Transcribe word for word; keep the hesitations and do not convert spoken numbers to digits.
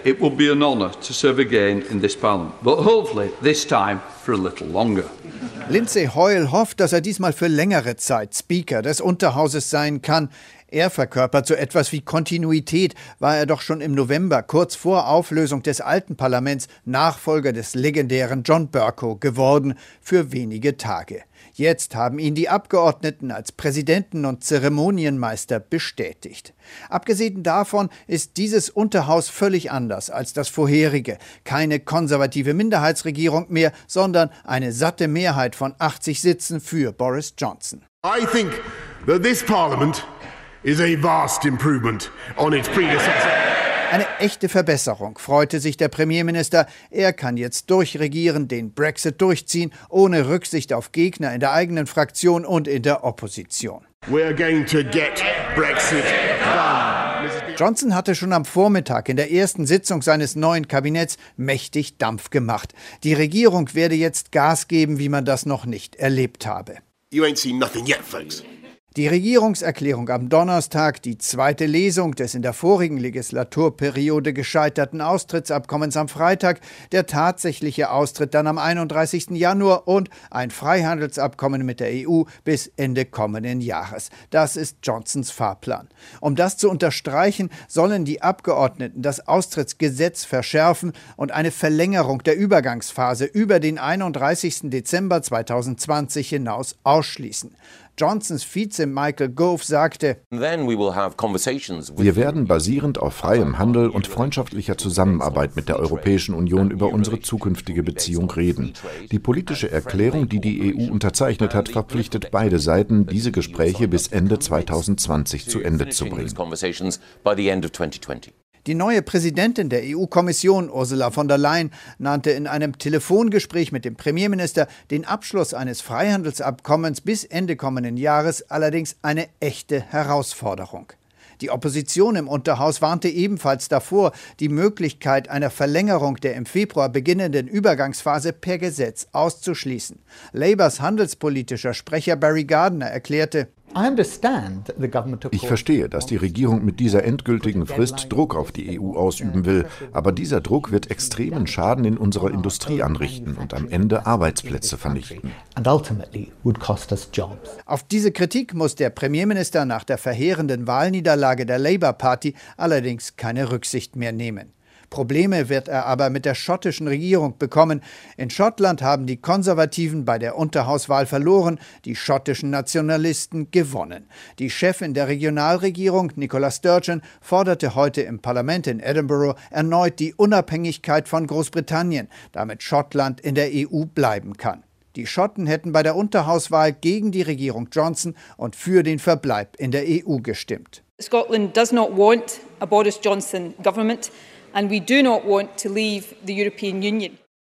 it will be an honour to serve again in this Parliament, but hopefully this time for a little longer. Lindsay Hoyle hofft, dass er diesmal für längere Zeit Speaker des Unterhauses sein kann. Er verkörpert so etwas wie Kontinuität, war er doch schon im November, kurz vor Auflösung des alten Parlaments, Nachfolger des legendären John Bercow geworden, für wenige Tage. Jetzt haben ihn die Abgeordneten als Präsidenten und Zeremonienmeister bestätigt. Abgesehen davon ist dieses Unterhaus völlig anders als das vorherige. Keine konservative Minderheitsregierung mehr, sondern eine satte Mehrheit von achtzig Sitzen für Boris Johnson. I think that this Parliament is a vast improvement on its predecessor. Eine echte Verbesserung, freute sich der Premierminister. Er kann jetzt durchregieren, den Brexit durchziehen, ohne Rücksicht auf Gegner in der eigenen Fraktion und in der Opposition. We're going to get Brexit done. Johnson hatte schon am Vormittag in der ersten Sitzung seines neuen Kabinetts mächtig Dampf gemacht. Die Regierung werde jetzt Gas geben, wie man das noch nicht erlebt habe. You ain't seen nothing yet, folks. Die Regierungserklärung am Donnerstag, die zweite Lesung des in der vorigen Legislaturperiode gescheiterten Austrittsabkommens am Freitag, der tatsächliche Austritt dann am einunddreißigsten Januar und ein Freihandelsabkommen mit der E U bis Ende kommenden Jahres. Das ist Johnsons Fahrplan. Um das zu unterstreichen, sollen die Abgeordneten das Austrittsgesetz verschärfen und eine Verlängerung der Übergangsphase über den einunddreißigsten Dezember zweitausendzwanzig hinaus ausschließen. Johnsons Vize Michael Gove sagte: Wir werden basierend auf freiem Handel und freundschaftlicher Zusammenarbeit mit der Europäischen Union über unsere zukünftige Beziehung reden. Die politische Erklärung, die die E U unterzeichnet hat, verpflichtet beide Seiten, diese Gespräche bis Ende zweitausendzwanzig zu Ende zu bringen. Die neue Präsidentin der E U-Kommission, Ursula von der Leyen, nannte in einem Telefongespräch mit dem Premierminister den Abschluss eines Freihandelsabkommens bis Ende kommenden Jahres allerdings eine echte Herausforderung. Die Opposition im Unterhaus warnte ebenfalls davor, die Möglichkeit einer Verlängerung der im Februar beginnenden Übergangsphase per Gesetz auszuschließen. Labours handelspolitischer Sprecher Barry Gardiner erklärte: Ich verstehe, dass die Regierung mit dieser endgültigen Frist Druck auf die E U ausüben will, aber dieser Druck wird extremen Schaden in unserer Industrie anrichten und am Ende Arbeitsplätze vernichten. Auf diese Kritik muss der Premierminister nach der verheerenden Wahlniederlage der Labour Party allerdings keine Rücksicht mehr nehmen. Probleme wird er aber mit der schottischen Regierung bekommen. In Schottland haben die Konservativen bei der Unterhauswahl verloren, die schottischen Nationalisten gewonnen. Die Chefin der Regionalregierung, Nicola Sturgeon, forderte heute im Parlament in Edinburgh erneut die Unabhängigkeit von Großbritannien, damit Schottland in der E U bleiben kann. Die Schotten hätten bei der Unterhauswahl gegen die Regierung Johnson und für den Verbleib in der E U gestimmt. Scotland does not want a Boris Johnson government. And we do not want to leave the European Union.